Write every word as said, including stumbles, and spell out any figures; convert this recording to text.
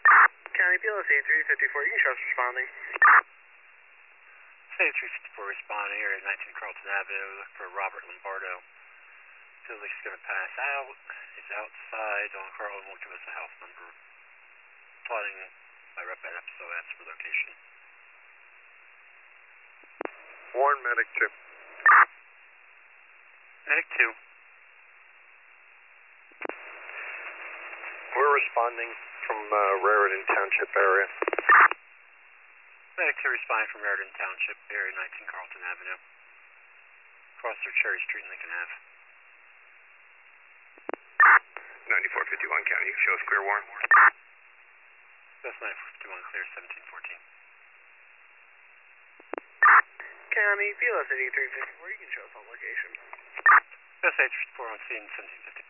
County P L S A three fifty-four, you can show us responding. A three fifty-four responding, area nineteen Carlton Avenue, look for Robert Lombardo. Feels like he's going to pass out. He's outside on Carlton, won't give us a house number. Plotting by rep at F S O, ask for location. Warren, medic two. Medic two. We're responding from uh, Raritan Township area. Medic two responding from Raritan Township, area nineteen Carlton Avenue. Across through Cherry Street and Lincoln Ave. ninety-four fifty-one County, show us clear, Warren. That's ninety-four fifty-one, clear seventeen fourteen. County P L S A three fifty-four, you can show us on location. S A three fifty-four on scene seventeen fifty.